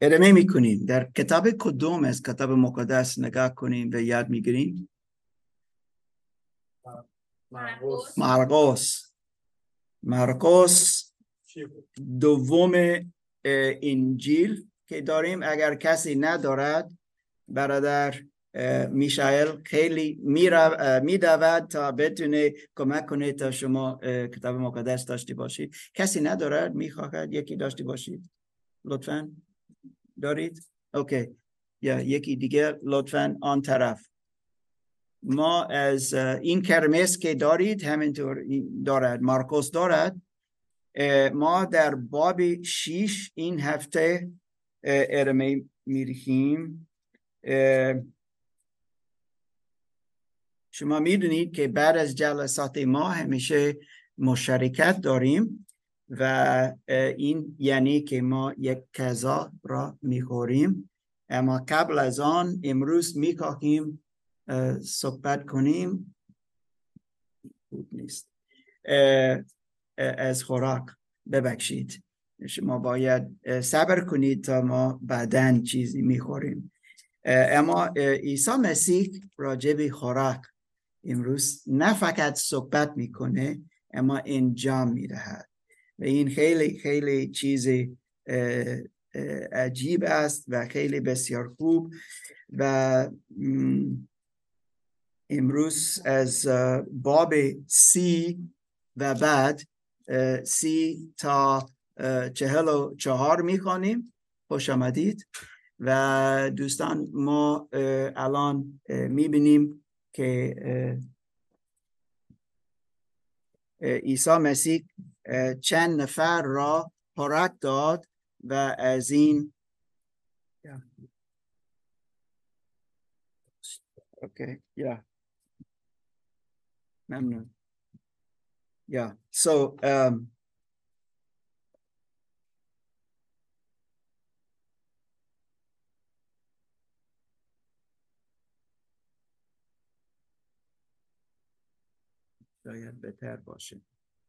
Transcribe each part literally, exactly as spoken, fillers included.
ادامه میکنیم. در کتاب کدوم از کتاب مقدس نگاه کنیم و یاد میگیریم؟ مرقس. مرقس مرقس دوم انجیل که داریم. اگر کسی ندارد، برادر میشایل خیلی میدود تا بتونه کمک کنه تا شما کتاب مقدس داشته باشید. کسی ندارد میخواهد یکی داشته باشید؟ لطفاً دارید؟ اوکی. یا یکی دیگه لطفاً آن طرف. ما از این کرمس که دارید همینطور دارد، مرقس دارد. ما در باب شیش این هفته ادامه می‌دهیم. شما میدونید که بعد از جلسات ما همیشه مشارکت داریم و این یعنی که ما یک غذا را میخوریم. اما قبل از آن امروز میخواهیم صحبت کنیم نیست از خوراک. ببخشید، شما باید صبر کنید تا ما بعداً چیزی میخوریم. اما عیسی مسیح راجع به خوراک امروز نه فقط صحبت میکنه اما انجام میدهد و این خیلی خیلی چیز عجیب است و خیلی بسیار خوب. و امروز از باب سی و بعد سی تا چهل و چهار میخوانیم. خوش آمدید. و دوستان، ما الان میبینیم که عیسی مسیح چند نفر را خوراک داد و از این اوکی یا ممنون. یا سو شاید بهتر باشه.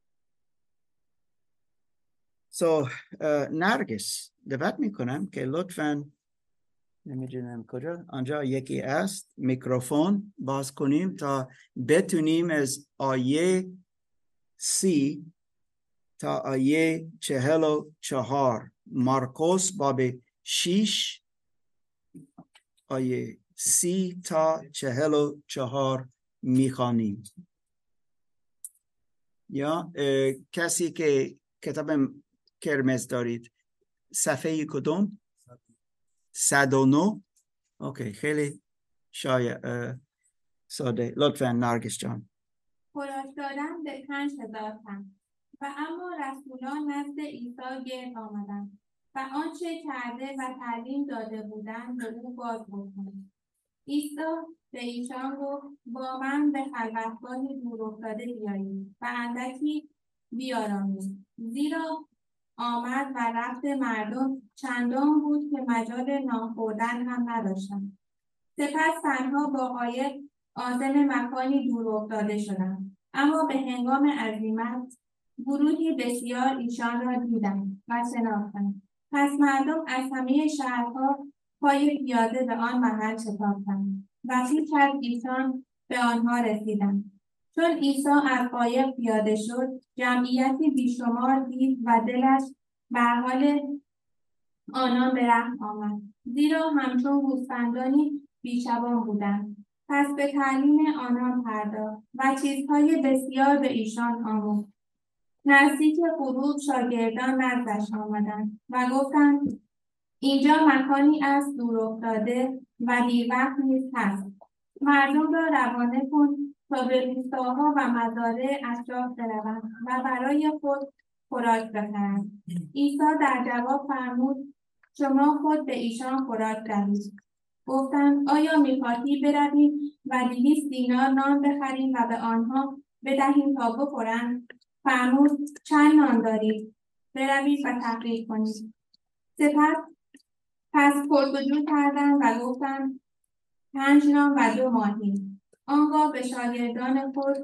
سو so, uh, نرگس دعوت میکنم که لطفاً نمیدونم کجا آنجا یکی است میکروفون باز کنیم تا بتونیم از آیه سی تا آیه چهل و چهار مرقس باب شیش آیه سی تا چهل و چهار میخوانیم. یا کسی که کتاب کرمز دارید صفحه کدوم؟ صد و نه. اوکی، خیلی شاید ساده. لطفاً نرگس جان. خوراک دادن به پنج هزار تن. و اما رسولان نزد عیسی گرد آمدند و آنچه کرده و تعلیم داده بودند به او باز گفتند. عیسی به ایشان گفت با من به خلوتگاهی دور افتاده بیایید و اندکی بیارامید، زیرا آمد و رفت مردم چندان بود که مجال نان خوردن هم نداشتند. سپس تنها با قایق عازم مکانی دور افتاده شدند. اما به هنگام عزیمت گروهی بسیار ایشان را دیدند و شناختند. پس مردم از همه شهرها پای پیاده به آن محل شتافتند و پیش از ایشان به آنها رسیدند. چون عیسی از قایق پیاده شد، جمعیتی بیشمار دید و دلش بر حال آنان به رحم آمد، زیرا همچون گوسفندانی بیشبان بودند. پس به تعلیم آنان پرداخت و چیزهای بسیار به ایشان آموخت. نزدیک غروب شاگردان نزدش آمدند و گفتند اینجا مکانی است دور افتاده و دیر وقت نیز هست. مردم را روانه کن تا به روستاها و مزارع اطراف بروند و برای خود خوراک بخرند. عیسی در جواب فرمود شما خود به ایشان خوراک دهید. گفتند آیا می‌خواهی برویم و دویست دینار نان بخریم و به آنها بدهیم تا بخورند؟ فرمود چند نان دارید؟ بروید و تحقیق کنید. سپس پس پرس‌وجو کردند و گفتند پنج نان و دو ماهی. آنگاه به شاگردان خود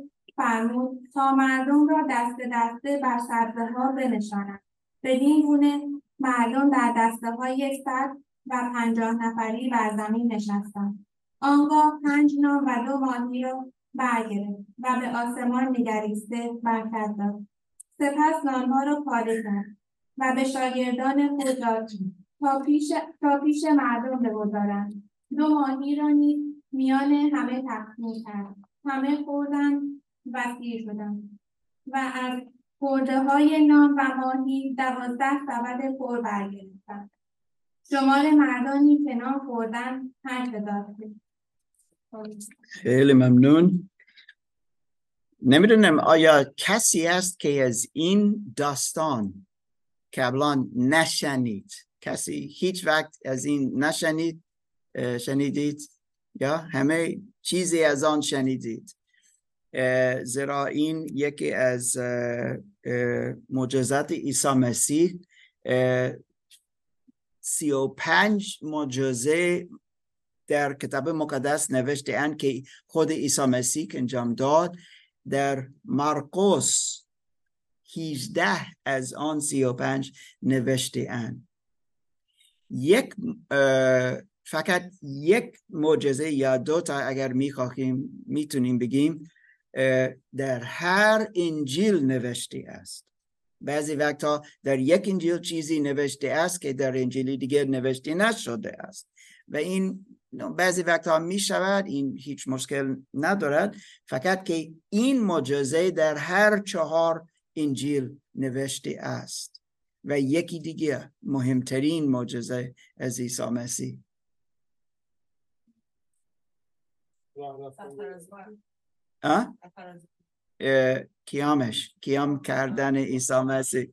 فرمود تا مردم را دسته دسته بر سبزه‌ها بنشانند. بدین گونه مردم در دسته های صد و پنجاه نفری بر زمین نشستند. آنگاه پنج نان و دو ماهی را برگرفت و به آسمان نگریسته برکت داد. سپس نانها را پاره کرد و به شاگردان خود داد تا پیش, تا پیش مردم بگذارند. دو ماهی را نیز میان همه تقسیم کرد. همه خوردند و سیر شدند و از خورده های نان و ماهی دوازده سبد پر برگرفتند. شمار مردانی که نان خوردند پنج هزار. خیلی ممنون. نمیدونم آیا کسی هست که از این داستان قبلا نشنید؟ کسی هیچ وقت از این نشنید؟ شنیدید؟ یا همه چیزی از آن شنیدید؟ زیرا این یکی از معجزات عیسی مسیح، سی و پنج معجزه در کتاب مقدس نوشته اند که خود عیسی مسیح انجام داد. در مرقس هجده از آن سی و پنج نوشته اند. یک فقط یک معجزه یا دو تا اگر میخواهیم میتونیم بگیم در هر انجیل نوشته است. بعضی وقتا در یک انجیل چیزی نوشته است که در انجیل دیگر نوشته نشده است و این بعضی وقتا می شود، این هیچ مشکل ندارد، فقط که این معجزه در هر چهار انجیل نوشته است و یکی دیگه مهمترین معجزه از عیسی مسیح. اه؟ کیامش کیام کردن عیسی مسیح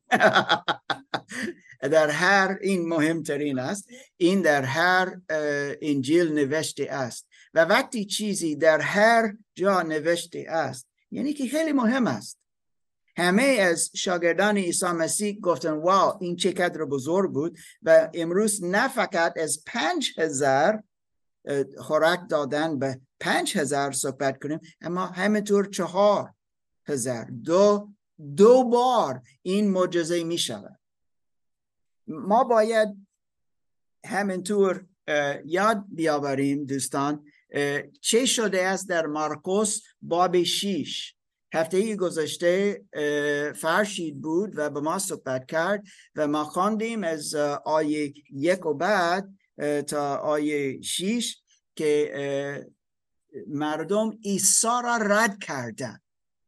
در هر این مهمترین است. این در هر انجیل نوشته است و وقتی چیزی در هر جا نوشته است یعنی که خیلی مهم است. همه از شاگردان عیسی مسیح گفتن واو این چه قدر بزرگ بود و امروز نه فقط از پنج هزار خوراک دادن به پنج هزار صحبت کنیم، اما همینطور چهار هزار دو دو بار این معجزه می شود. ما باید همینطور یاد بیاوریم دوستان چه شده است در مرقس باب شش. هفته گذشته فرشید بود و به ما صحبت کرد و ما خواندیم از آیه یک و بعد تا آیه شش که مردم عیسی را رد کردند.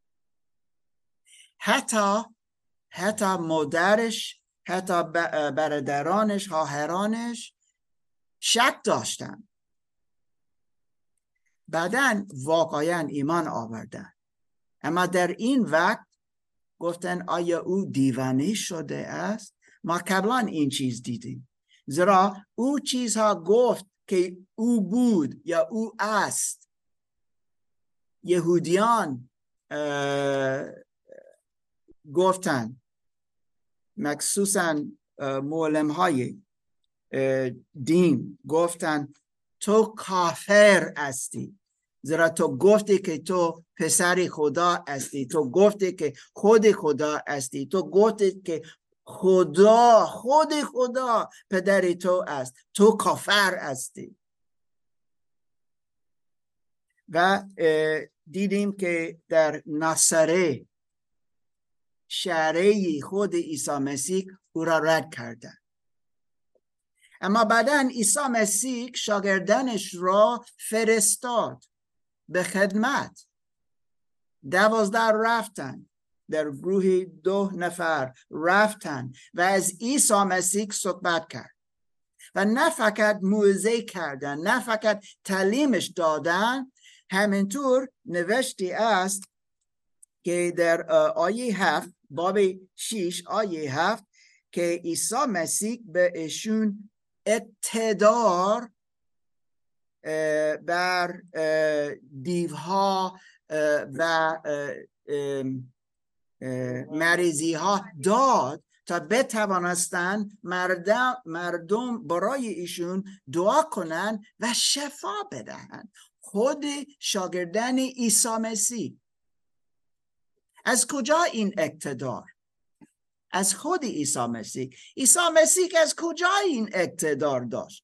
حتی حتی مادرش، حتی برادرانش، خواهرانش شک داشتند. بعداً واقعاً ایمان آوردند. اما در این وقت گفتن آیا او دیوانه شده است؟ ما قبلا این چیز دیدیم. زیرا او چیزها گفت که او بود یا او است. یهودیان گفتن، مخصوصاً معلم های دین گفتن تو کافر هستی، زیرا تو گفتی که تو پسر خدا هستی، تو گفتی که خود خدا هستی، تو گفتی که خدا خود خدا پدر تو است، تو کافر هستی. و دیدیم که در ناصره شهره خود عیسی مسیح او را رد کردند. اما بعداً عیسی مسیح شاگردانش را فرستاد به خدمت. دوازده رفتن، در گروه دو نفر رفتن و از عیسی مسیح صحبت کرد و نه فقط موعظه کردن، نه فقط تعلیمش دادن. همینطور نوشته است که در آیه هفت باب شش آیه هفت که عیسی مسیح به ایشون اقتدار بر دیوها و مریضی ها داد تا بتوانستند مردم مردم برای ایشون دعا کنند و شفا بدهند. خود شاگردان عیسی مسیح. از کجا این اقتدار؟ از خود عیسی مسیح. عیسی مسیح از کجا این اقتدار داشت؟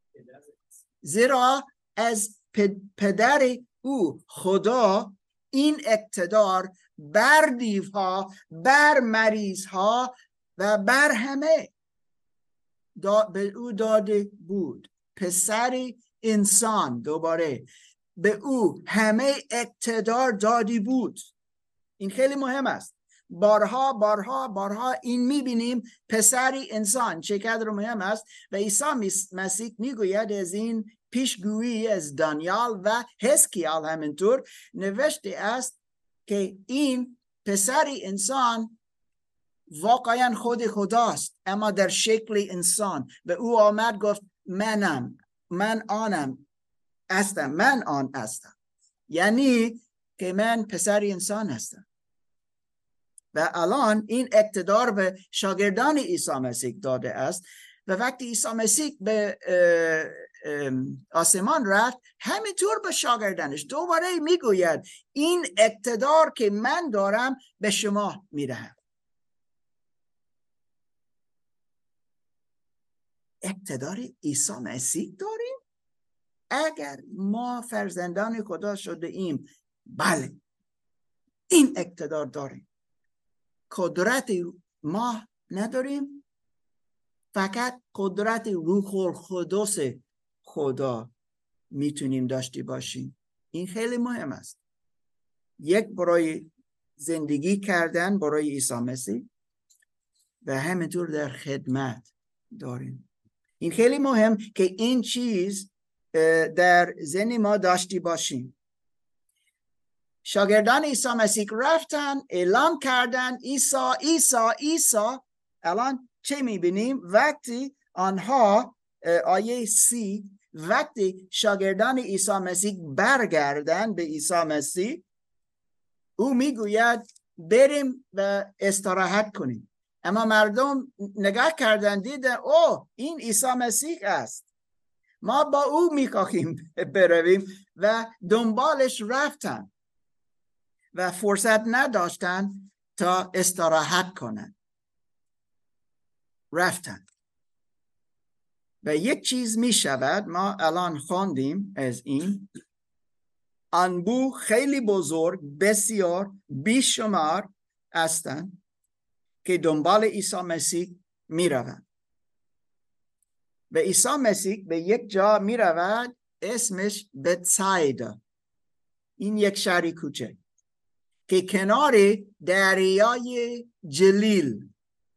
زیرا از پدر او خدا این اقتدار بر دیوها، بر مریضها و بر همه به او داده بود. پسر انسان دوباره به او همه اقتدار دادی بود. این خیلی مهم است. بارها بارها بارها این میبینیم پسر انسان چقدر مهم است و عیسی مسیح میگوید از این پیشگویی از دانیال و حزقیال همینطور نوشته است که این پسر انسان واقعا خود خداست اما در شکل انسان. به او آمد گفت منم، من آنم هستم، من آن هستم، یعنی که من پسر انسان هستم. و الان این اقتدار به شاگردان عیسی مسیح داده است و وقتی عیسی مسیح به آسمان رفت همینطور به شاگردانش دوباره میگوید این اقتدار که من دارم به شما میدهم. اقتدار عیسی مسیح داریم؟ اگر ما فرزندان خدا شده ایم، بله این اقتدار داریم. قدرت ما نداریم، فقط قدرت روح القدس خدا میتونیم داشته باشیم. این خیلی مهم است. یک برای زندگی کردن برای عیسی مسیح و همینطور در خدمت داریم. این خیلی مهم که این چیز در ذهن ما داشته باشیم. شاگردان عیسی مسیح رفتن اعلام کردن عیسی عیسی عیسی. الان چه میبینیم؟ وقتی آنها آیه سی، وقتی شاگردان عیسی مسیح برگردن به عیسی مسیح، او میگوید بریم و استراحت کنیم. اما مردم نگاه کردن دیدن اوه این عیسی مسیح است، ما با او میخواهیم برویم و دنبالش رفتن و فرصت نداشتن تا استراحت کنن. رفتن و یک چیز می شود. ما الان خواندیم از این انبوه خیلی بزرگ، بسیار بیشمار هستند که دنبال عیسی مسیح می روند و عیسی مسیح به یک جا می رود اسمش بتسایدا. این یک شهر کوچک که کنار دریای جلیل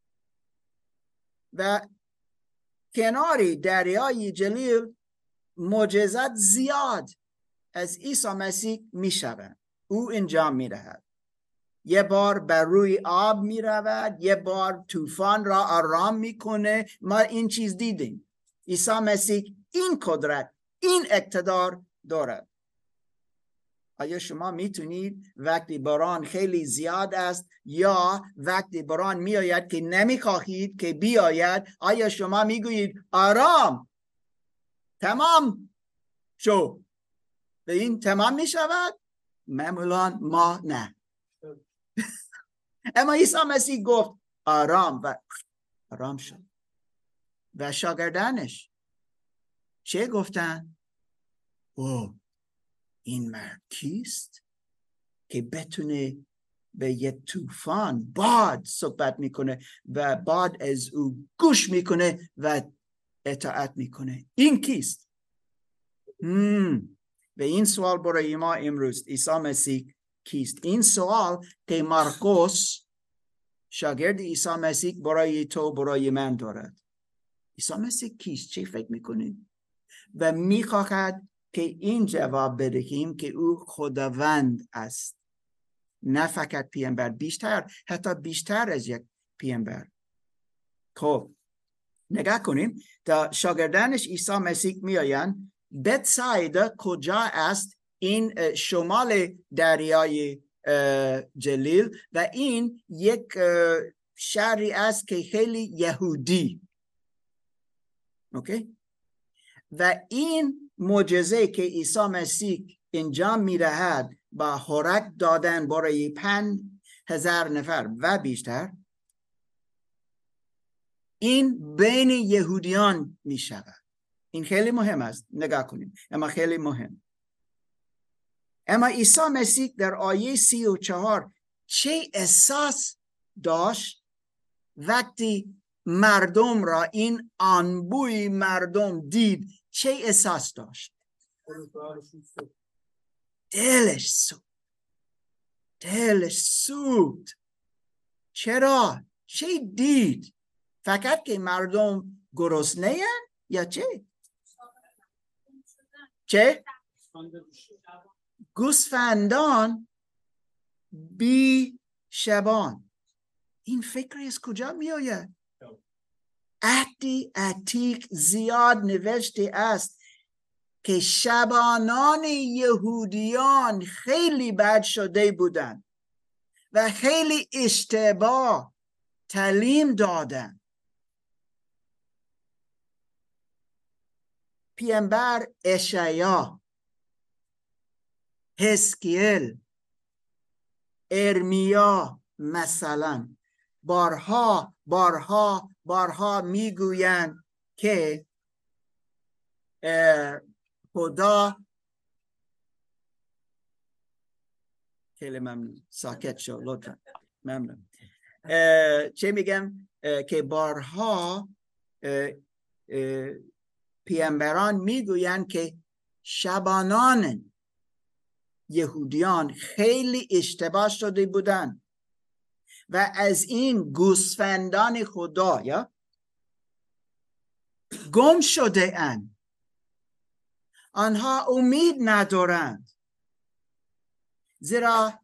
و کنار دریای جلیل معجزات زیاد از عیسی مسیح می شود. او انجام می دهد. یه بار بر روی آب می رود، یه بار طوفان را آرام می کنه. ما این چیز دیدیم. عیسی مسیح این قدرت، این اقتدار دارد. آیا شما میتونید وقتی باران خیلی زیاد است یا وقتی باران میآید که نمیخواهید که بیاید، آیا شما میگویید آرام تمام شو و این تمام میشود؟ معمولا ما نه. اما عیسی مسیح گفت آرام و آرام شد. و شاگردانش چه گفتن؟ اوه این مرد کیست که بتونه به یک طوفان باد صحبت میکنه و باد از او گوش میکنه و اطاعت میکنه؟ این کیست؟ مم. و این سوال برای ما امروز، عیسی مسیح کیست؟ این سوال که مرقس شاگرد عیسی مسیح برای تو برای من دارد. عیسی مسیح کیست؟ چه فکر میکنید؟ و میخواهد که این جواب بدهیم که او خداوند است، نه فقط پیامبر، بیشتر، حتی بیشتر از یک پیامبر. خب نگاه کنیم تا شاگردانش عیسی مسیح میآیند. بتسایدا کجا است؟ این شمال دریای جلیل و این یک شهری است که خیلی یهودی. اوکی؟ و این معجزه که عیسی مسیح انجام می‌دهد با خوراک دادن برای پنج هزار نفر و بیشتر، این بین یهودیان می شود. این خیلی مهم است، نگاه کنیم، اما خیلی مهم. اما عیسی مسیح در آیه سی و چهار چه احساس داشت وقتی مردم را، این انبوی مردم دید؟ چه احساس داشت؟ دلش سوخت. دلش سوخت. چرا؟ چه دید؟ فقط که مردم گرسنه اند یا چه؟ چه؟ گوسفندان بی شبان. این فکر از کجا می آید؟ عهد عتیق زیاد نوشته است که شبانان یهودیان خیلی بد شده بودند و خیلی اشتباه تعلیم دادند. پیامبر اشعیا، حزقیل، ارمیا مثلا بارها بارها بارها میگویند که خدا، خیلی ممنون، ساکت شو لطفا، ممنون. چه میگم؟ که بارها پیامبران میگویند که شبانان یهودیان خیلی اشتباه شده بودند و از این گوسفندان خدا یا گم شده اند. آنها امید ندارند، زیرا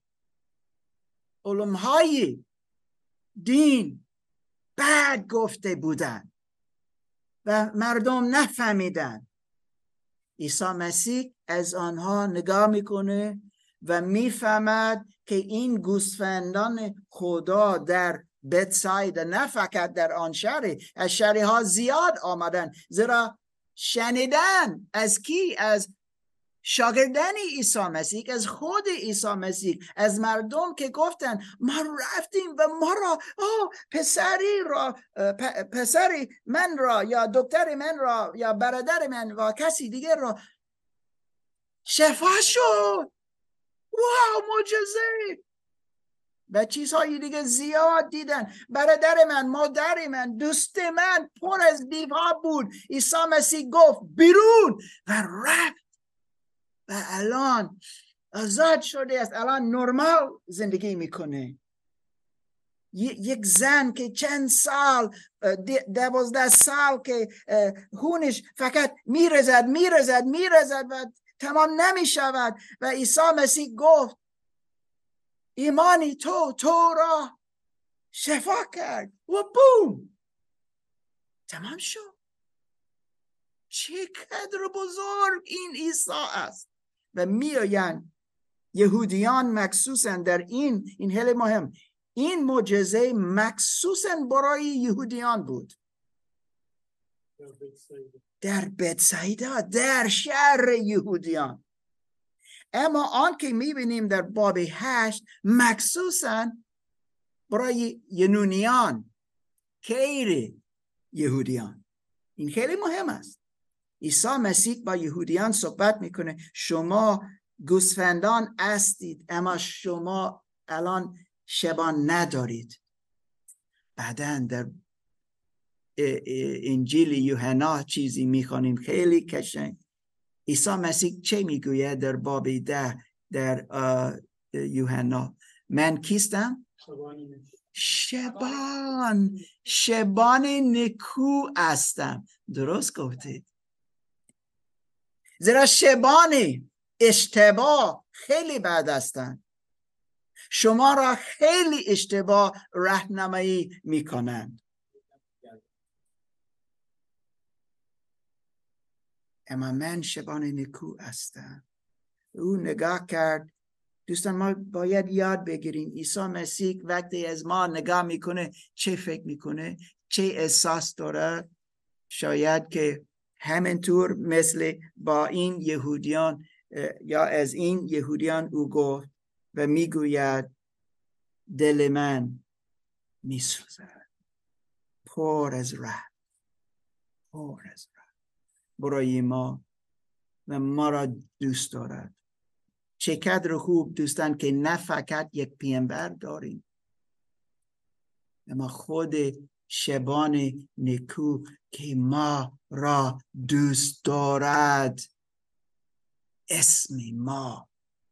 علوم‌های دین بد گفته بودند و مردم نفهمیدند. عیسی مسیح از آنها نگاه میکنه و میفهمد که این گوسفندان خدا در بتسایدا، نه فقط در آن شهر، از شهرها زیاد آمدن، زیرا شنیدن از کی؟ از شاگردان عیسی مسیح، از خود عیسی مسیح، از مردم که گفتن ما رفتیم و ما را پسری را پسری من را یا دکتر من را یا برادر من و کسی دیگر را شفا شد. واو، معجزه. و چیزهای دیگه زیاد دیدن. برادر من، مادر من، دوست من پر از دیوها بود. عیسی مسیح گفت بیرون و رفت و الان آزاد شده است. الان نرمال زندگی میکنه. یک زن که چند سال، دوازده سال که خونش فقط میرزد میرزد میرزد و تمام نمیشود و عیسی مسیح گفت ایمانی تو تو را شفا کرد و بوم تمام شد. چقدر بزرگ این عیسی است. و میآیند یهودیان مخصوصا در این این خیلی مهم، این معجزه مخصوصا برای یهودیان بود. در بتسایدا، در شهر یهودیان. اما آن که میبینیم در باب هشت مخصوصا برای یونانیان، غیر یهودیان. این خیلی مهم است. عیسی مسیح با یهودیان صحبت میکنه. شما گوسفندان هستید اما شما الان شبان ندارید. بعدن در انجیل یوحنا چیزی میخوانیم خیلی قشنگ. عیسی مسیح چه میگوید در باب ده در یوحنا؟ من کیستم؟ شبان شبان نکو هستم. درست گفتید. زیرا شبان اشتباه خیلی بد هستند. شما را خیلی اشتباه راهنمایی میکنند. اما من شبان نکو هستم. او نگاه کرد. دوستان، ما باید یاد بگیریم عیسی مسیح وقتی از ما نگاه میکنه چه فکر میکنه، چه احساس داره. شاید که همینطور مثل با این یهودیان یا از این یهودیان او گفت و میگوید دل من میسوزد، پر از رحم، پر از رحم برای ما و ما را دوست دارد. چقدر خوب دوستان که نه فقط یک پیامبر داریم، اما خود شبان نیکو که ما را دوست دارد. اسم ما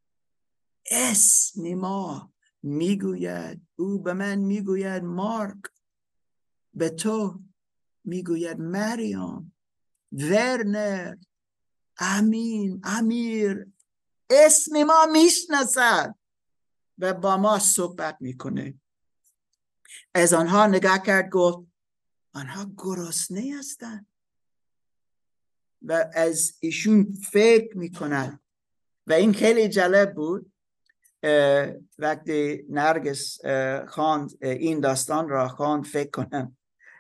اسم ما میگوید، او به من میگوید مارک، به تو میگوید مریم، ورنر، امین، امیر. اسم ما میشناسد و با ما صحبت میکنه. از آنها نگاه کرد، گفت آنها گرسنه هستند و از ایشون فکر میکنن. و این خیلی جالب بود وقتی نرگس خواند این داستان را خواند. فکر کنم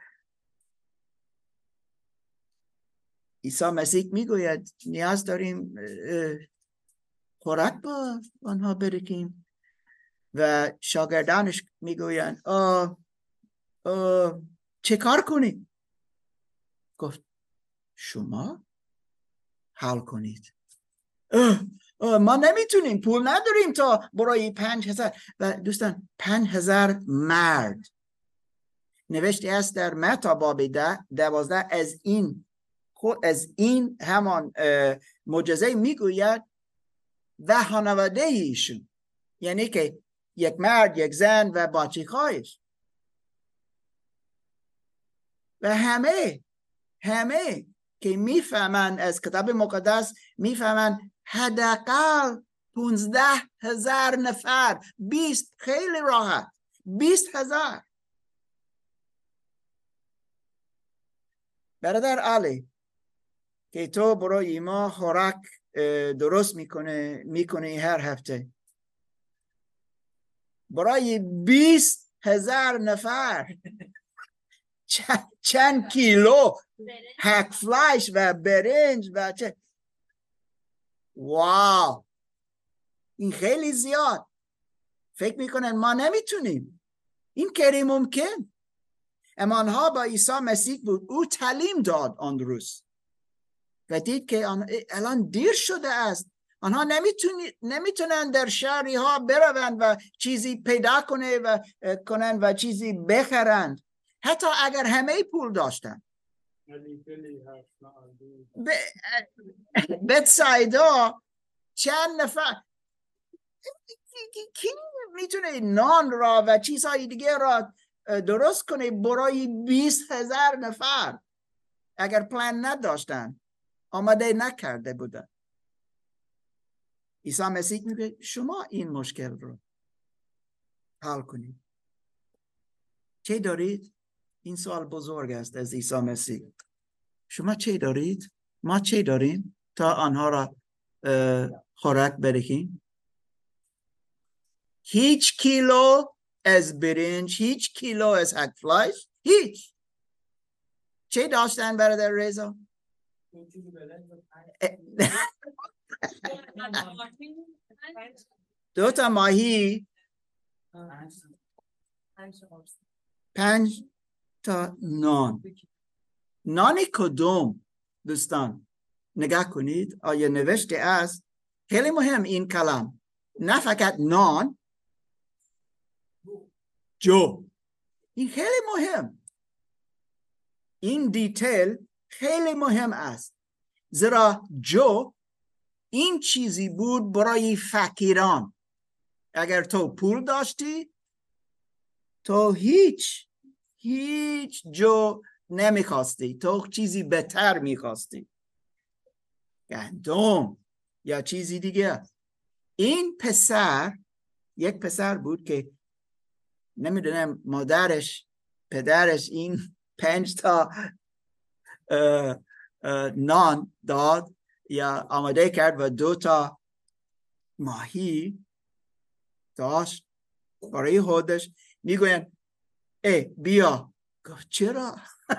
عیسی مسیح میگوید نیاز داریم خوراک با آنها بدهیم و شاگردانش میگویند آه آه چه کار کنیم؟ گفت شما حل کنید. آه آه ما نمیتونیم، پول نداریم تا برای پنج هزار. و دوستان پنج هزار مرد نوشته است در متی باب ده دوازده. از این از این همان معجزه میگوید و خانواده ایشون، یعنی که یک مرد، یک زن و بچه‌هایش و همه همه که میفهمن از کتاب مقدس، میفهمن حداقل پونزده هزار نفر. بیست خیلی راحت، بیست هزار. برادر علی که تو برای ما خوراک درست میکنه میکنه هر هفته برای بیست هزار نفر چند, چند کیلو هک فلایش و برنج و چه. واو، این خیلی زیاد. فکر میکنن ما نمیتونیم. این کاری ممکن. اما آنها با عیسی مسیح بود، او تعلیم داد آن روز و دید که الان دیر شده است. آنها نمیتونن در شهری ها بروند و چیزی پیدا کنه و کنن و چیزی بخرند، حتی اگر همه پول داشتن. بتسایدا چند نفر کی میتونه نان را و چیزهای دیگه را درست کنه برای بیست هزار نفر اگر پلان نداشتن، آماده نکرده بودن؟ عیسی مسیح میگه شما این مشکل رو حل کنید. چه دارید؟ این سوال بزرگ است از عیسی مسیح. شما چه دارید؟ ما چه داریم تا آنها را خوراک بدهیم؟ هیچ کیلو از برنج، هیچ کیلو از هک فلایش، هیچ. چه داشتن برادر رضا؟ دو تا ماهی، پنج تا نان. نان کدوم دوستان؟ نگاه کنید آیا نوشته است. خیلی مهم این کلام، نه فقط نان، جو. این خیلی مهم. این دیتیل خیلی مهم است، زیرا جو این چیزی بود برای فقیران. اگر تو پول داشتی تو هیچ هیچ جو نمیخواستی، تو چیزی بهتر میخواستی، گندم یا چیزی دیگه. این پسر یک پسر بود که نمیدونم مادرش پدرش این پنج تا اه اه نان داد یا آماده کرد و دو تا ماهی داشت برای خودش. میگوین ای بیا. گفت چرا؟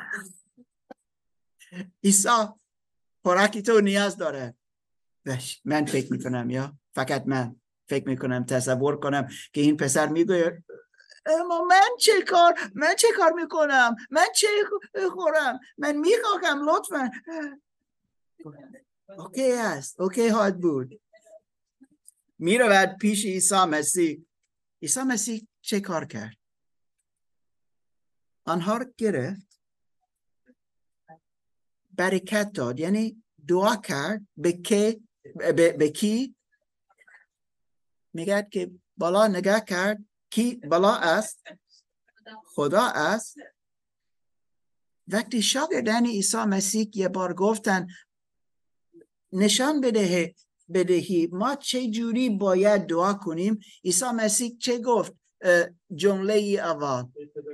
عیسی خوراکی تو نیاز داره. من فکر میکنم یا فقط من فکر میکنم تصور کنم که این پسر میگوید اما من چه کار من چه کار میکنم؟ من چه خورم؟ من میخواهم لطفا. اوکی است، اوکی هاد بود. میرود پیش عیسی مسیح. عیسی مسیح چه کار کرد؟ آنها رو گرفت، برکت داد، یعنی دعا کرد به کی؟ به, به کی؟ میگه که بالا نگاه کرد، کی بالا است؟ خدا است. وقتی شاگردان عیسی مسیح یه بار گفتن نشان بده بدهی ما چه جوری باید دعا کنیم، عیسی مسیح چه گفت؟ جمله اول،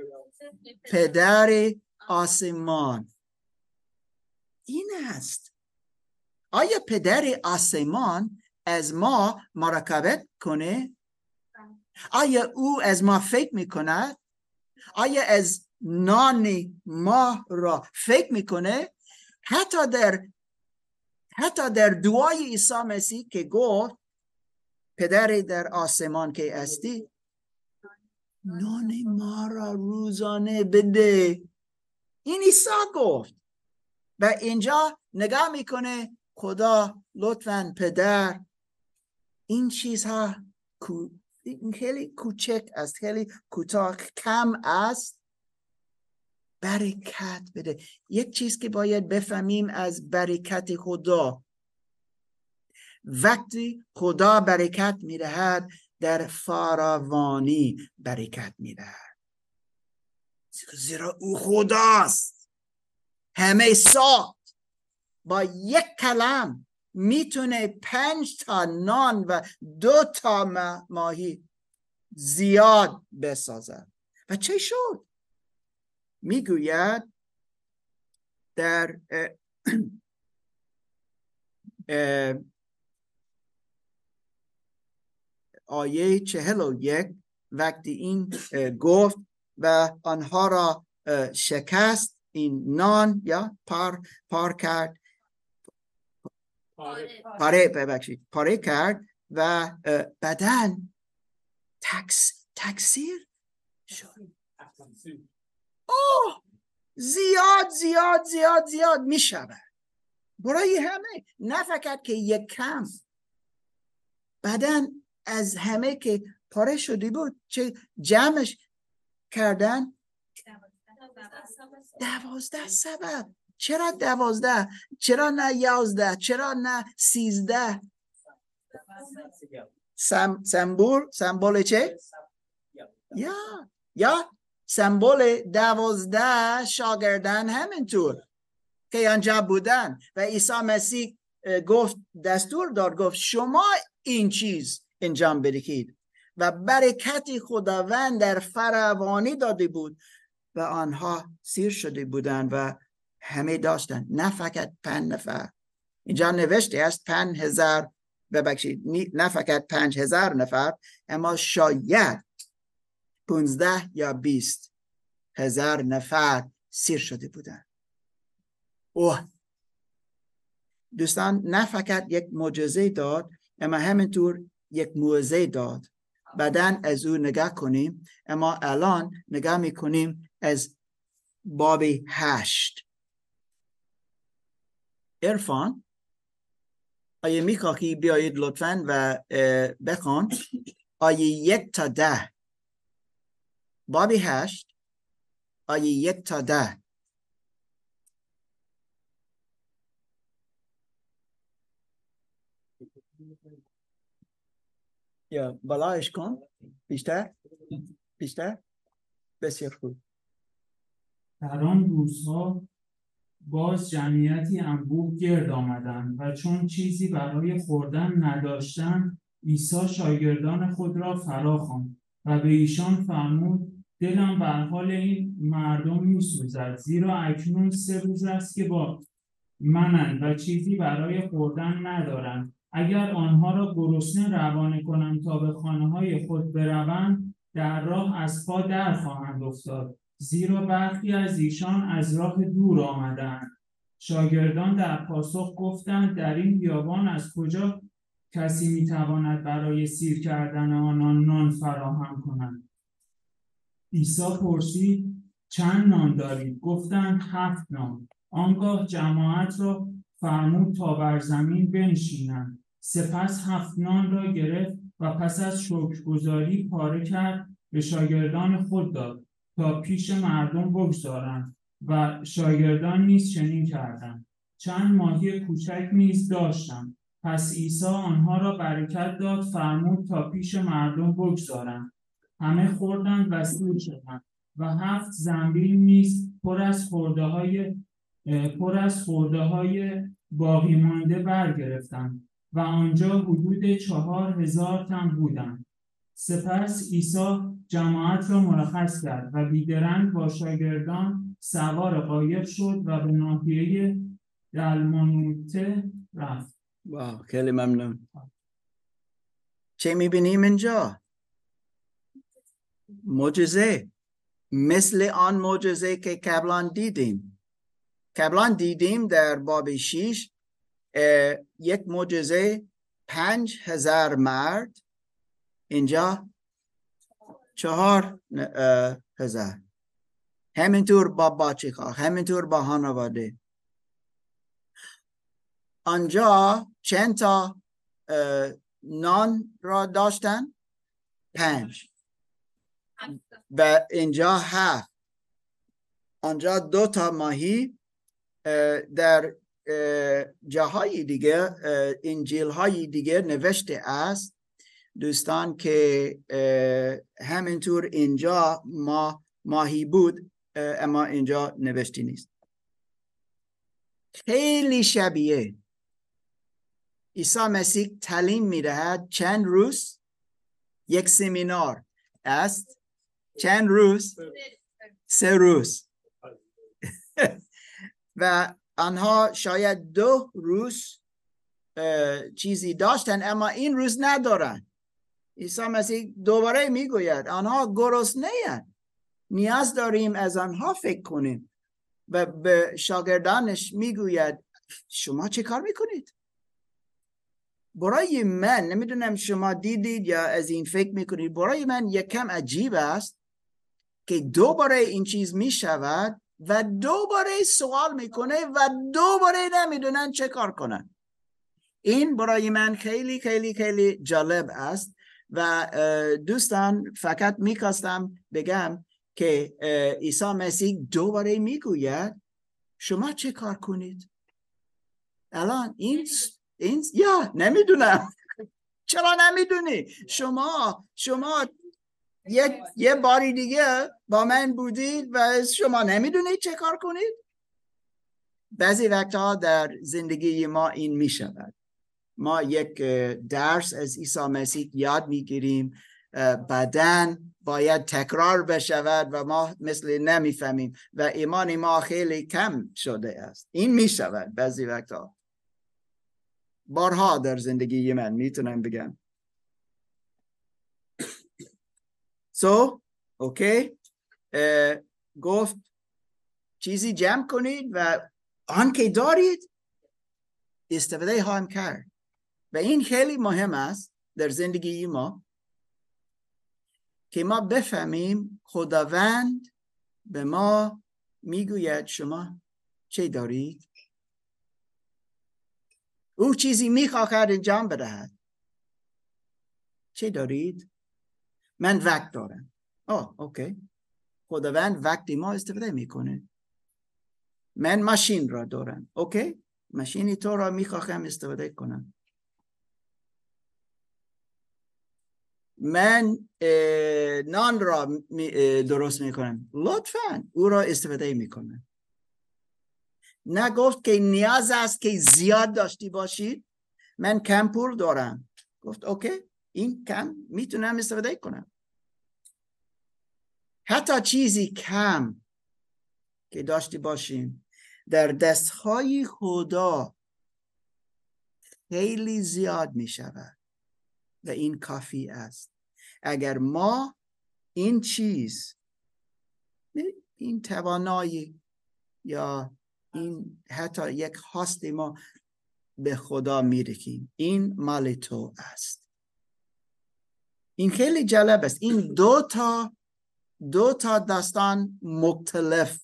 پدر آسمان. این است. آیا پدر آسمان از ما مراقبت کنه؟ آیا او از ما فکر میکند؟ آیا از نان ما را فکر میکنه؟ حتی در حتی در دعای عیسی مسیح که گفت پدر در آسمان که هستی نان ما را روزانه بده، این عیسی گفت. و اینجا نگاه میکنه خدا لطفاً پدر این چیزها خیلی کوچک است، خیلی کوتاه، کم است، برکت بده. یک چیز که باید بفهمیم از برکت خدا، وقتی خدا برکت میدهد در فراوانی برکت میدهد، زیرا او خداست. همه ساخت. با یک کلم میتونه پنج تا نان و دو تا ماهی زیاد بسازد. و چه شد؟ میگوید در اه اه آیه چهل و یک وقتی این گفت و آنها را شکست، این نان یا پار پار کرد، پاره پاره ببخشید پاره کرد و بدن تکس تکثیر شد. اوه زیاد زیاد زیاد زیاد می شود برای همه، نه فقط که یک کم. بدن از همه که پاره شده بود چه جمعش کردن؟ دوازده سبب. چرا دوازده؟ چرا نه یازده؟ چرا نه سیزده؟ سم سمبول سمبول چه؟ یا یا سمبول دوازده شاگردان همینطور که آنجا بودن و عیسی مسیح گفت، دستور داد، گفت شما این چیز انجام بدهید و برکت خداوند در فراوانی داده بود و آنها سیر شده بودند و همه داشتن، نه فقط پنج نفر. اینجا نوشته است پنج هزار، ببخشید نه فقط پنج هزار نفر، اما شاید پونزده یا بیست هزار نفر سیر شده بودند. اوه دوستان، نه فقط یک معجزه داد اما همینطور یک موعظه داد. بعداً از او نگاه کنیم، اما الان نگاه میکنیم از باب هشت. عرفان آیه میخواهی بیایید لطفاً و بخوان آیه یک تا ده. باب هشت آیه یک تا ده. یا بلایش کن بیشتر بیشتر بسیار خوب. در آن روزها باز جمعیتی انبوه گرد آمدند و چون چیزی برای خوردن نداشتند عیسی شاگردان خود را فرا خواند و به ایشان فرمود دلم بر حال این مردم می‌سوزد، زیرا اکنون سه روز است که با منند و چیزی برای خوردن ندارند. اگر آنها را گرسنه روانه کنم تا به خانه‌های خود بروند، در راه از پا در خواهند افتاد، زیرا برخی از ایشان از راه دور آمدند. شاگردان در پاسخ گفتند در این بیابان از کجا کسی میتواند برای سیر کردن آنان نان فراهم کند؟ عیسی پرسید چند نان دارید؟ گفتند هفت نان. آنگاه جماعت را فرمود تا بر زمین بنشینند. سپس هفت نان را گرفت و پس از شکرگزاری پاره کرد، به شاگردان خود داد تا پیش مردم بگذارند و شاگردان نیز چنین کردند. چند ماهی کوچک نیز داشتند. پس عیسی آنها را برکت داد، فرمود تا پیش مردم بگذارند. همه خوردند و سیر شدند و هفت زنبیل نیز پر از خورده های پر از خورده های باقی مانده برگرفتند و آنجا حدود چهار هزار تن بودند. سپس عیسی جماعت را مرخص کرد و بیدرنگ با شاگردان سوار قایق شد و به ناحیه دلمنوته رفت. واو، خیلی ممنون. چه میبینیم اینجا؟ معجزه، مثل آن معجزه که قبلا دیدیم. قبلا دیدیم در باب شش یک معجزه پنج هزار مرد، اینجا چهار هزار. همینطور با بچه ها، همینطور با خانواده. آنجا چند تا نان را داشتن؟ پنج. و اینجا هفت. آنجا دو تا ماهی. در جاهای دیگه، انجیل های دیگه نوشته است دوستان که همینطور اینجا ما ماهی بود، اما اینجا نوشته نیست. خیلی شبیه عیسی مسیح تعلیم میدهد. چند روز یک سمینار است، چند روز سه روز و آنها شاید دو روز چیزی داشتن اما این روز ندارن. عیسی مسیح دوباره میگوید آنها گرسنه‌اند، نیاز داریم از آنها فکر کنیم و به شاگردانش میگوید شما چه کار میکنید؟ برای من، نمیدونم شما دیدید یا از این فکر میکنید، برای من یک کم عجیب است که دوباره این چیز میشود و دوباره سوال میکنه و دوباره نمیدونن چه کار کنن. این برای من خیلی خیلی خیلی جالب است و دوستان فقط میخواستم بگم که عیسی مسیح دوباره میگوید شما چه کار کنید؟ الان این این یا نمیدونم. چرا نمیدونی؟ شما شما یک یه باری دیگه با من بودید و شما نمیدونید چه کار کنید؟ بعضی وقتا در زندگی ما این میشود. ما یک درس از عیسی مسیح یاد میگیریم، بعداً باید تکرار بشود و ما مثل نمیفهمیم و ایمان ما خیلی کم شده است. این میشود بعضی وقتا. بارها در زندگی من میتونم بگم. سو اوکی گفت چیزی جمع کنید و آن که دارید استفاده خواهم کرد و این خیلی مهم است در زندگی ما که ما بفهمیم خداوند به ما میگوید شما چه دارید؟ او چیزی میخواهد انجام بدهد. چه دارید؟ من وقت دارم. آه اوکی. خداوند وقتی ما استفاده میکنه. من ماشین را دارم. اوکی. ماشینی تو را میخواهم استفاده کنم. من نان را درست میکنم. لطفاً او را استفاده میکنم. نگفت که نیاز است که زیاد داشتی باشید. من کم پول دارم. گفت اوکی این کم میتونم استفاده کنم. حتی چیزی کم که داشتی باشیم در دستهای خدا خیلی زیاد می شود و این کافی است. اگر ما این چیز، این توانایی یا این حتی یک خواست ما به خدا می دهیم، این مال تو است. این خیلی جالب است. این دو تا دو تا داستان مختلف.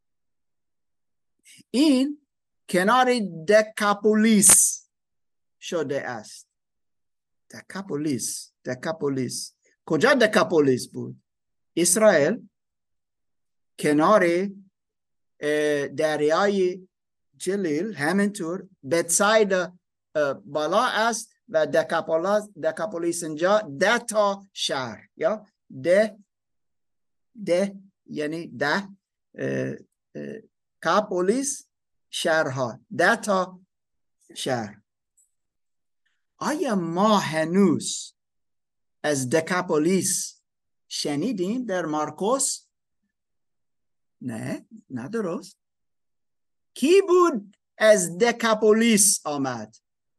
این کنار دکاپولیس شده است. دکاپولیس دکاپولیس کجا دکاپولیس بود؟ اسرائیل کنار دریای جلیل، همینطور بتساید بالا است و دکاپولیس دکاپولیس اینجا ده تا شهر، یا ده ده یعنی ده کاپولیس شهرها، ده تا شهر. آیا ما هنوز از دکاپولیس شنیدیم در مارکوس؟ نه، نه درست. کی بود از دکاپولیس آمد؟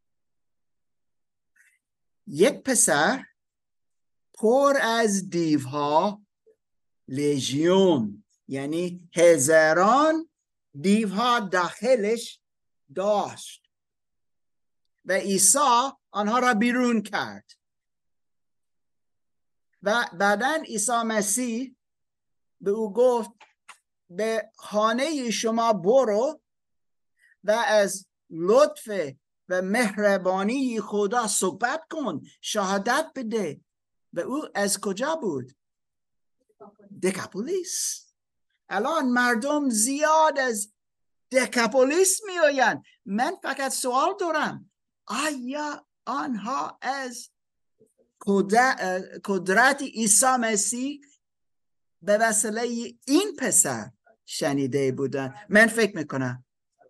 یک پسر پر از دیوها، لژیون، یعنی هزاران دیوها داخلش داشت و عیسی آنها را بیرون کرد. و بعداً عیسی مسیح به او گفت به خانه شما برو و از لطف و مهربانی خدا صحبت کن، شهادت بده. و او از کجا بود؟ دکاپولیس. الان مردم زیاد از دکاپولیس می آیند. من فقط سوال دارم، آیا آنها از قدرت عیسی مسیح به وسیله این پسر شنیده بودن؟ من فکر میکنم،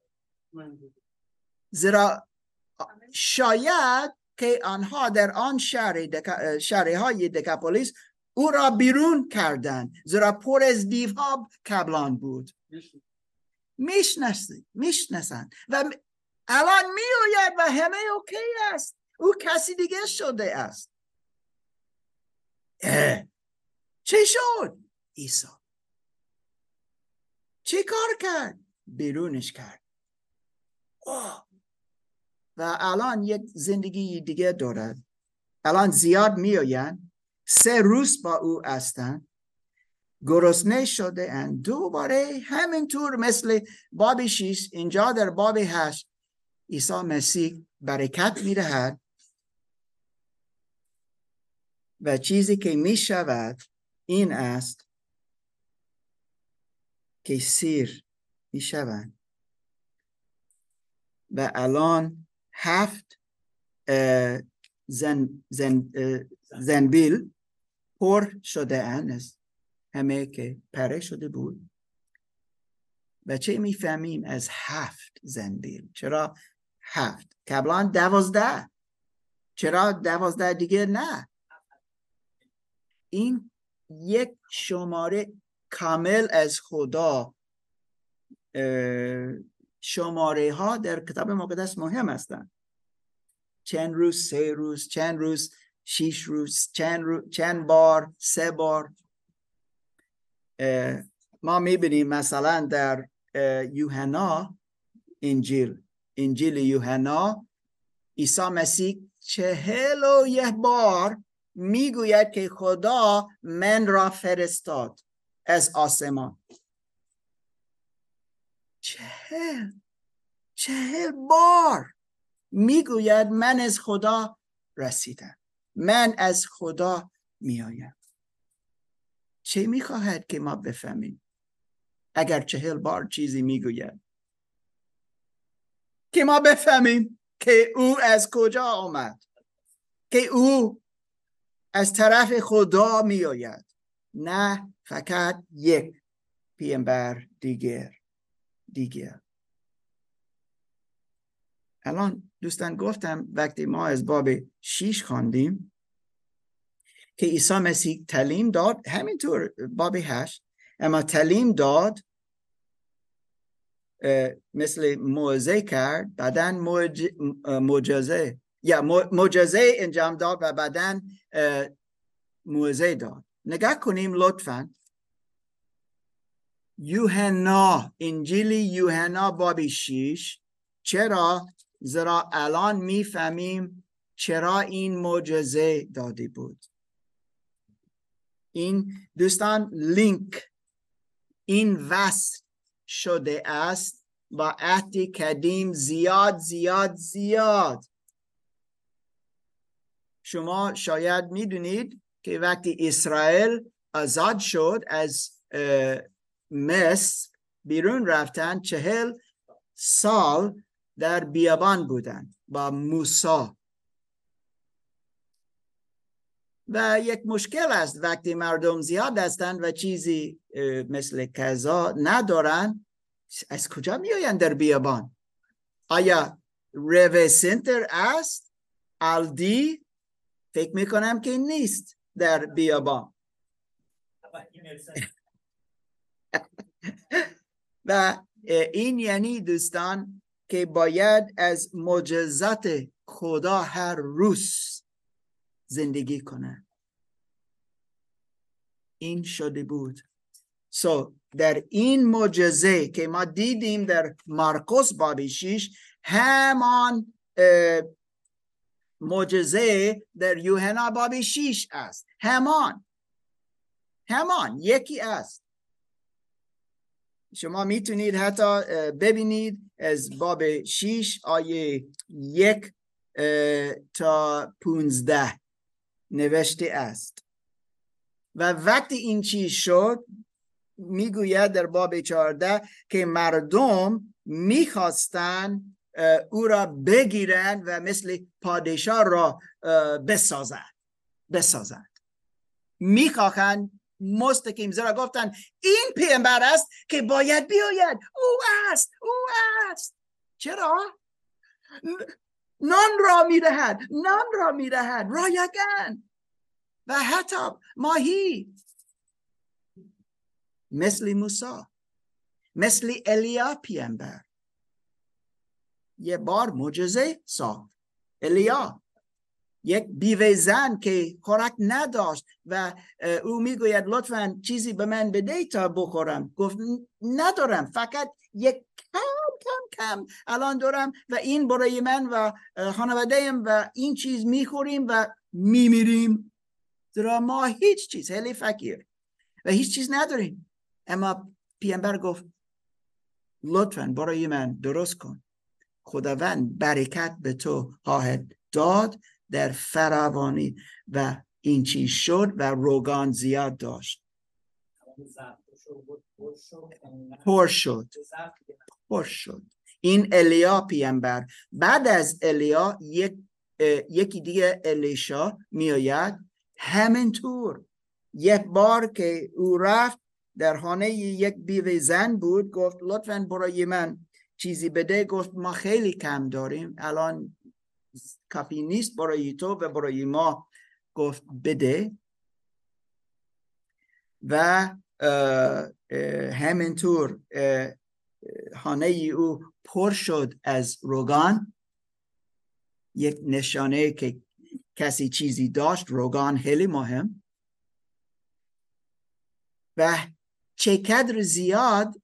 زیرا شاید که آنها در آن شهر دکا... شهرهای دکاپولیس او را بیرون کردند، زیرا پر از دیوها قبلان بود. میشناسند میشناسند و الان میآید و همه اوکی است. او کسی دیگه شده است. اه. چه شد؟ عیسی چه کار کرد؟ بیرونش کرد. اوه. و الان یک زندگی دیگه دارد. الان زیاد میآیند، سه روز با او هستند، گرسنه شده اند. دوباره همینطور مثل باب شش، اینجا در باب هشت عیسی مسیح برکت میدهد و چیزی که می شود این است که سیر می شوند. و الان هفت زن زن زنبیل پر شده اند، همه که پره شده بود. و چه میفهمیم از هفت زنبیل؟ چرا هفت؟ قبلا دوازده. چرا دوازده دیگه نه؟ این یک شماره کامل از خدا. شماره ها در کتاب مقدس مهم هستند. چند روز، سه روز، چند روز، شش روز، چند روز، چند بار، سه بار. ما میبینیم مثلا در یوحنا انجیل انجیل یوحنا عیسی مسیح چهل و یک بار میگوید که خدا من را فرستاد از آسمان. چهل چهل بار میگوید من از خدا رسیدم، من از خدا میآیم. چه میخواهد که ما بفهمیم اگر چهل بار چیزی میگوید؟ که ما بفهمیم که او از کجا آمد، که او از طرف خدا میآید، نه فقط یک پیامبر دیگر دیگر. الان دوستان گفتم وقتی ما از باب شیش خواندیم که عیسی مسیح تعلیم داد، همینطور باب هشت، اما تعلیم داد مثل موعظه کرد، بعداً معجزه یا معجزه انجام داد و بعداً موعظه داد. نگاه کنیم لطفاً یوحنا، انجیل یوحنا باب شش. چرا؟ زیرا الان میفهمیم چرا این معجزه داده بود. این دوستان لینک این وصل شده است با عهد قدیم زیاد زیاد زیاد. شما شاید میدونید که وقتی اسرائیل آزاد شد از مصر بیرون رفتن، چهل سال در بیابان بودن با موسی. و یک مشکل است وقتی مردم زیاد هستند و چیزی مثل غذا ندارن، از کجا میآیند در بیابان؟ آیا ریو سنتر است؟ آلدی؟ فکر میکنم که نیست در بیابان. و این یعنی دوستان که باید از معجزات خدا هر روز زندگی کنه. این شده بود. so, در این معجزه که ما دیدیم در مارکوس باب شش، همان معجزه در یوحنا باب شش است. همان همان یکی است. شما میتونید حتی ببینید از باب شش آیه یک تا پونزده نوشته است. و وقتی این چیز شد میگوید در باب چهارده که مردم میخواستن او را بگیرند و مثل پادشاه را بسازند بسازند میخواهند مستقیم، زیرا گفتن این پیامبر است که باید بیاید. او است او است. چرا؟ نان را میدهد نان را میدهد رایگان و حتی ماهی، مثل موسی، مثل الیا پیامبر. یه بار معجزه ساخت. الیا یک بیوه زن که خوراک نداشت و او میگوید لطفاً چیزی به من بده تا بخورم. گفت ندارم، فقط یک کم کم کم الان دارم و این برای من و خانواده‌ام و این چیز میخوریم و میمیریم. زیرا ما هیچ چیز، خیلی فقیر و هیچ چیز نداریم. اما پیامبر گفت لطفاً برای من درست کن، خداوند برکت به تو خواهد داد در فراوانی. و این چیز شد و روغن زیاد داشت. پر شد پر شد. این الیا پیامبر. بعد از الیا یک یکی دیگه الیشا میآید. همینطور یک بار که او رفت در خانه یک بیوه زن بود، گفت لطفاً برای من چیزی بده. گفت ما خیلی کم داریم، الان کافی نیست برای تو و برای ما. گفت بده. و همینطور خانه او پر شد از روغن. یک نشانه که کسی چیزی داشت. روغن خیلی مهم. و چقدر زیاد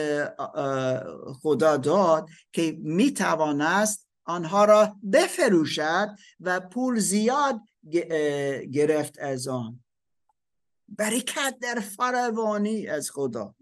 خدا داد که می توانست آنها را بفروشد و پول زیاد گرفت از آن. برکت در فراوانی از خدا.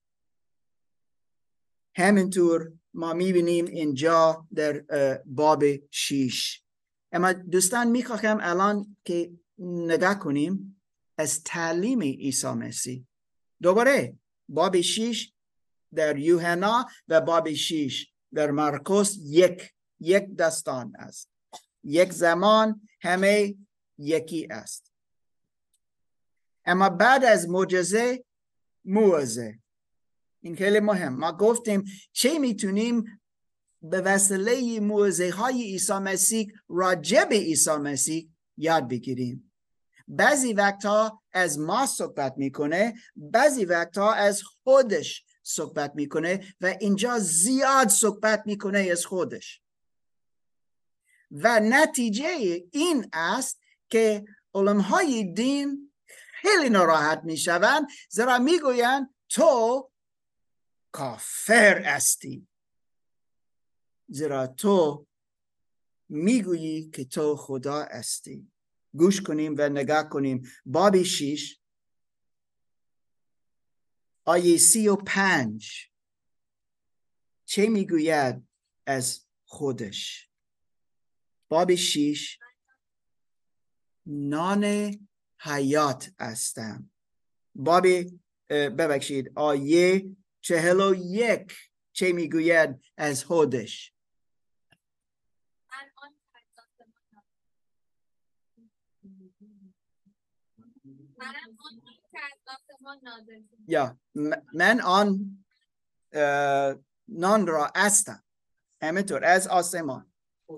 همینطور ما میبینیم اینجا در باب شش. اما دوستان میخواهم الان که نگاه کنیم از تعلیم عیسی مسیح. دوباره باب شش در یوحنا و باب شش در مارکوس یک یک داستان است. یک زمان همه یکی است. اما بعد از معجزه موعظه. این خیلی مهم. ما گفتیم چه میتونیم به وسیله موعظه های عیسی مسیح راجع به عیسی مسیح یاد بگیریم. بعضی وقتا از ما صحبت میکنه، بعضی وقتا از خودش صحبت میکنه و اینجا زیاد صحبت میکنه از خودش. و نتیجه این است که علمای دین خیلی ناراحت میشوند، زیرا میگویند تو کافر هستی، زیرا تو میگویی که تو خدا هستی. گوش کنیم و نگاه کنیم باب شش آیه سی و پنج چه میگوید از خودش؟ باب شیش نان حیات هستم. باب ببخشید آیه چهل و یک چه میگوید از خودش؟ یا من آن نان را هستم. همینطور از آسمان.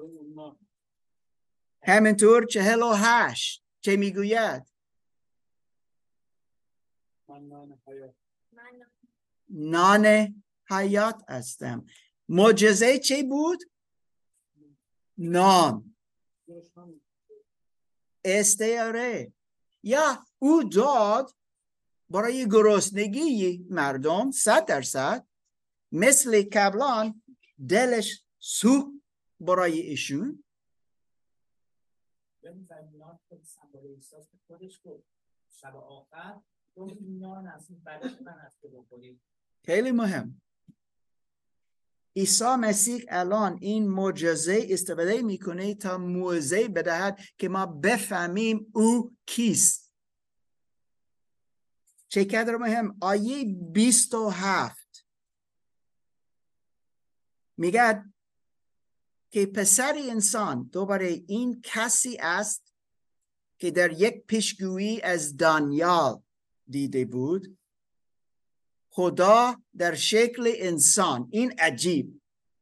همینطور چهل و هشت چه میگوید؟ نان حیات هستم. معجزه چه بود؟ نان. استعاره. یا او داد برای گرسنگی مردم صد درصد، مثل قبلان دلش سوخت برای ایشون. خیلی مهم. عیسی مسیح الان این معجزه استفاده میکنه تا موعظه بدهد که ما بفهمیم او کیست. چه قدر مهم. آیه بیست و هفت میگه که پسر انسان، دوباره این کسی است که در یک پیشگویی از دانیال دیده بود، خدا در شکل انسان، این عجیب،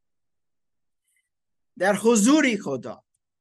در حضور خدا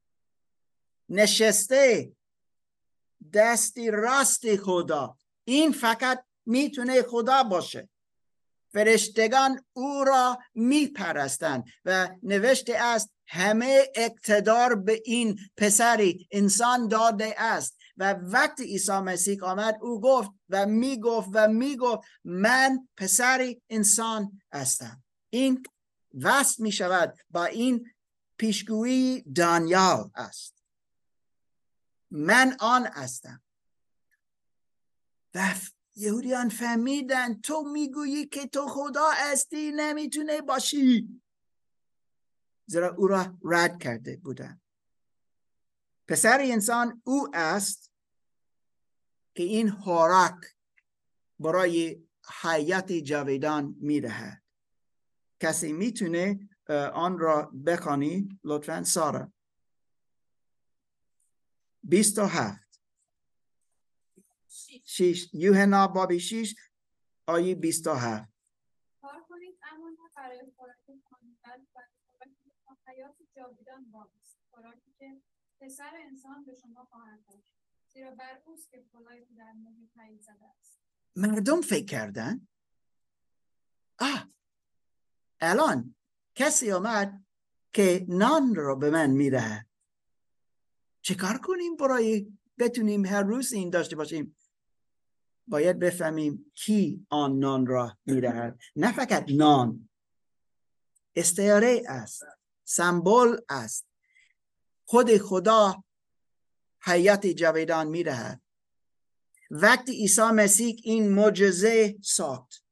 نشسته دستی راست خدا. این فقط میتونه خدا باشه. فرشتگان او را میپرستند و نوشته است همه اقتدار به این پسری انسان داده است. و وقتی عیسی مسیح آمد او گفت و میگفت و میگفت من پسری انسان هستم. این وصل می شود با این پیشگویی دانیال است. من آن هستم. و یهودیان فهمیدن تو میگویی که تو خدا هستی، نمیتونه باشی، زیرا او را رد کرده بودن. پسر انسان او است که این خوراک برای حیات جاودان میدهد. کسی میتونه آن را بخوانی لطفاً؟ سارا. بیست و هفت شیش یوحنا باب شیش آیه بیست و هفت. کار کنید اما نه برای خوراک کامل و حیات جاودان باقیست، خوراکی که پسر انسان به شما خواهد داد، زیرا بر اوست که کلاهی در موی تایید زده است. مردم فکر کردن آه الان کسی آمد که نان رو به من میده، چه کار کنیم برای بتونیم هر روز این داشته باشیم؟ باید بفهمیم کی آن نان را میدهد. نه فقط نان، استعاره است، سمبل است. خود خدا حیات جاودان میدهد. وقتی عیسی مسیح این معجزه ساخت،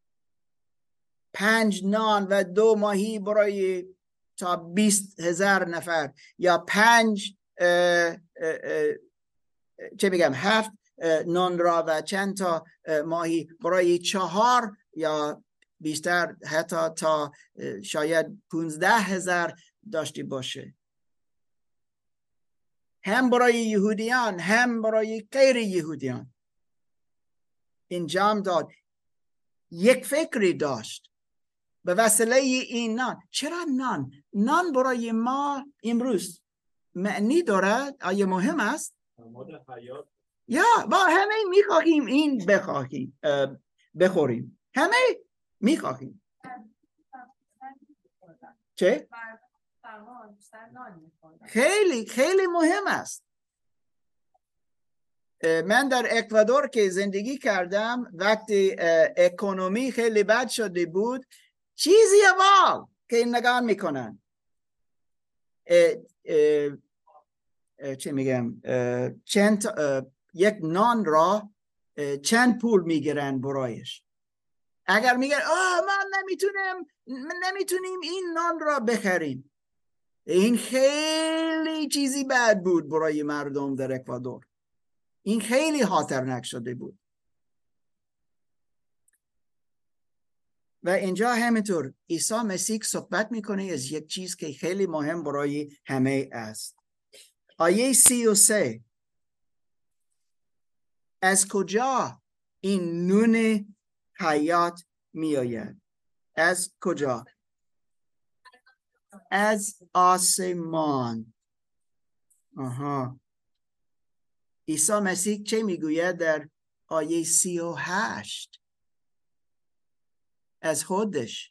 پنج نان و دو ماهی برای تا بیست هزار نفر، یا پنج اه اه اه چه بگم هفت نان را و چند تا ماهی برای چهار یا بیشتر حتی تا شاید پونزده هزار داشته باشه، هم برای یهودیان هم برای غیر یهودیان انجام داد. یک فکری داشت به وسیله این نان. چرا نان؟ نان برای ما امروز معنی دارد؟ آیا مهم است؟ یا با همه میخواهیم این بخواهیم بخوریم، همه میخواهیم. چه؟ خیلی خیلی مهم است. من در اکوادور که زندگی کردم، وقتی اکونومی خیلی بد شده بود، چیزی اول که نگاه میکنن اه اه اه چه میگم چند یک نان را چند پول میگیرن برایش. اگر میگن آه من نمیتونم نمیتونیم این نان را بخریم، این خیلی چیزی بد بود برای مردم در اکوادور. این خیلی خطرناک شده بود. و اینجا همینطور عیسی مسیح صحبت میکنه از یک چیز که خیلی مهم برای همه است. آیه سی و سه، از کجا این نون حیات می آید؟ از کجا؟ از آسمان. آها. عیسی مسیح چه میگوید در آیه سی و هشت؟ از خودش،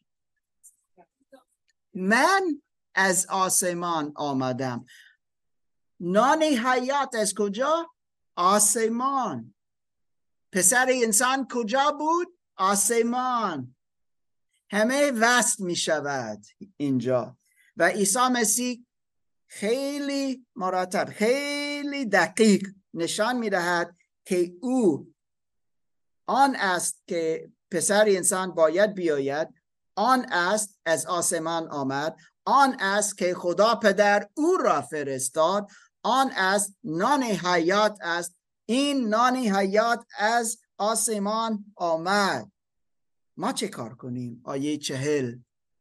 من از آسمان آمدم. نان حیات از کجا؟ آسمان. پسر انسان کجا بود؟ آسمان. همه وصل می شود اینجا. و عیسی مسیح خیلی مرتب، خیلی دقیق نشان می دهد که او آن است که پسر انسان باید بیاید، آن است از آسمان آمد، آن است که خدا پدر او را فرستاد، آن است نان حیات است. این نان حیات از آسمان آمد. ما چه کار کنیم؟ آیه چهل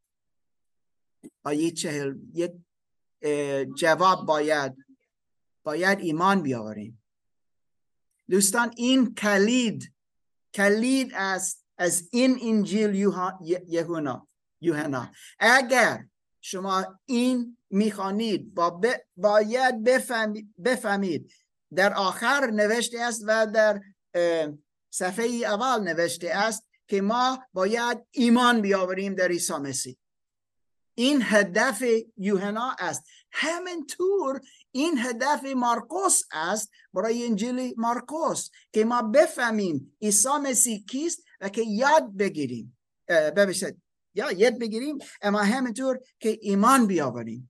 آیه چهل یک جواب باید باید ایمان بیاوریم. دوستان، این کلید کلید است از این انجیل یوحنا. یوحنا اگر شما این میخوانید با ب... باید بفهمید بفهمید در آخر نوشته است و در صفحه اول نوشته است که ما باید ایمان بیاوریم در عیسی مسیح. این هدف یوحنا است. همینطور این هدف مارکوس است برای انجیل مارکوس، که ما بفهمیم عیسی مسیح کیست و که یاد بگیریم ببخشید یا یاد بگیریم، اما همینطور که ایمان بیاوریم.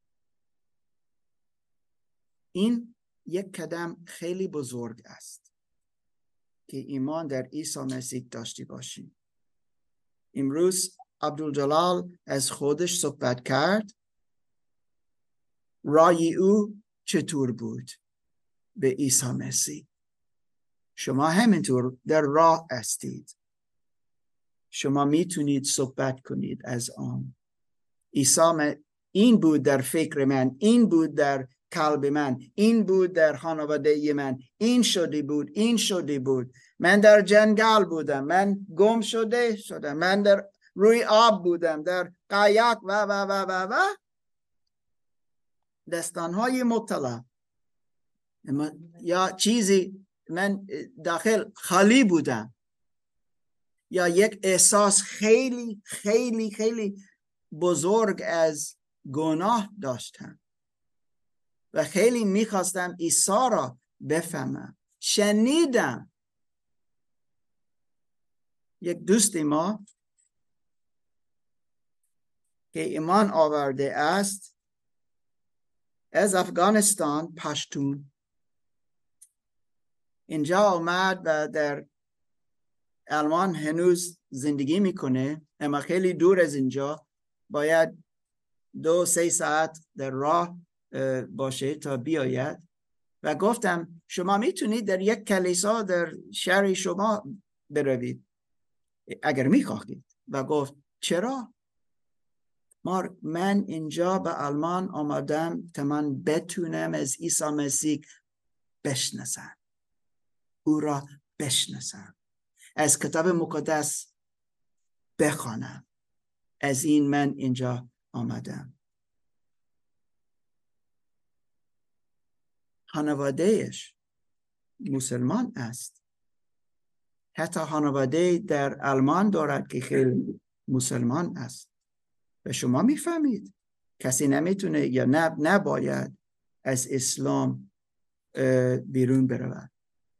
این یک قدم خیلی بزرگ است که ایمان در عیسی مسیح داشته باشیم. امروز عبدالجلال از خودش صحبت کرد. رای او چطور بود به عیسی مسیح؟ شما همینطور در راه هستید. شما میتونید صحبت کنید از آن. عیسی این بود در فکر من، این بود در قلب من، این بود در خانواده من، این شده بود، این شده بود. من در جنگل بودم، من گم شده شدم، من در روی آب بودم، در قایق و و و و و داستان‌های مبتلا. یا چیزی من داخل خالی بودم، یا یک احساس خیلی خیلی خیلی بزرگ از گناه داشتم و خیلی میخواستم عیسی را بفهمم. شنیدم یک دوست ما که ایمان آورده است از افغانستان، پشتون، اینجا آمد و در آلمان هنوز زندگی میکنه، اما خیلی دور از اینجا، باید دو سه ساعت در راه باشه تا بیاید. و گفتم شما میتونید در یک کلیسا در شهر شما بروید اگر میخواهید. و گفت چرا؟ من اینجا به آلمان آمدم تا من بتونم از عیسی مسیح بشناسم، او را بشناسم، از کتاب مقدس بخوانم. از این من اینجا آمدم. خانوادهش مسلمان است. حتی خانواده در آلمان دارد که خیلی مسلمان است. و شما میفهمید کسی نمیتونه یا نب نباید از اسلام بیرون برود.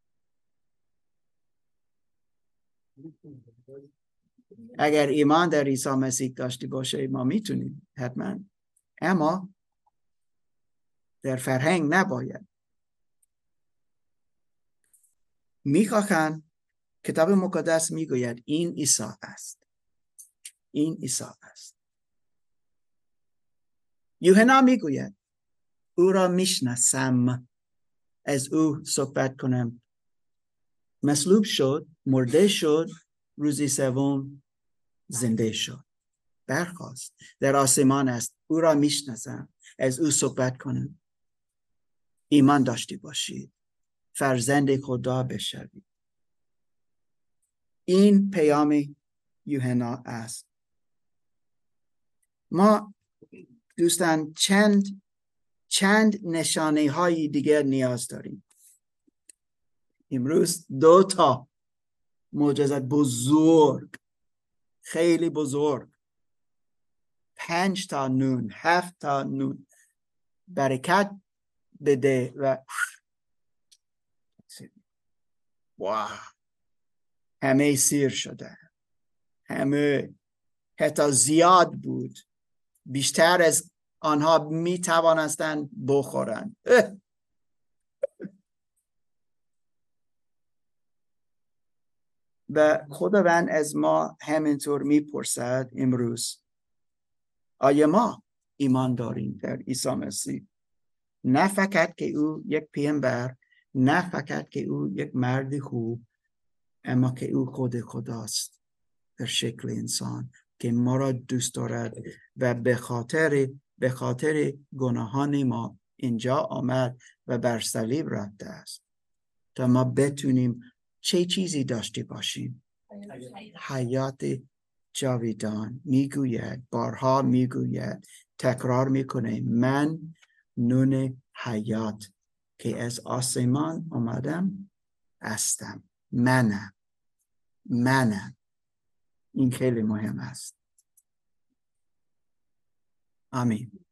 اگر ایمان در عیسی مسیح داشته باشه ما میتونیم حتما، اما در فرهنگ نباید. میخواهند کتاب مقدس میگوید این عیسی است. این عیسی است. یوحنا میگوید او را میشناسم، از او صحبت کنم. مصلوب شد، مرده شد، روزی سوم زنده شد، برخاست، در آسمان است. او را میشناسم، از او صحبت کنم. ایمان داشته باشید، فرزند خدا بشوید. این پیام یوحنا است. ما دوستان چند چند نشانه های دیگر نیاز داریم. امروز دو تا معجزات بزرگ، خیلی بزرگ، پنج تا نون، هفت تا نون برکت بده و واو، همه سیر شده، همه حتی زیاد بود، بیشتر از آنها می توانستند بخورند. و خداوند از ما همینطور میپرسد امروز، آیا ما ایمان داریم در عیسی مسیح؟ نه فقط که او یک پیامبر، نه فقط که او یک مرد خوب، اما که او خود خداست در شکل انسان که ما را دوست دارد و به خاطر به خاطر گناهان ما اینجا آمد و بر صلیب رفته است تا ما بتونیم چه چیزی داشته باشیم؟ حیات جاویدان. میگوید، بارها میگوید، تکرار میکنه، من نون حیات که از آسمان آمدم هستم. منم منم این خیلی مهم است. آمین.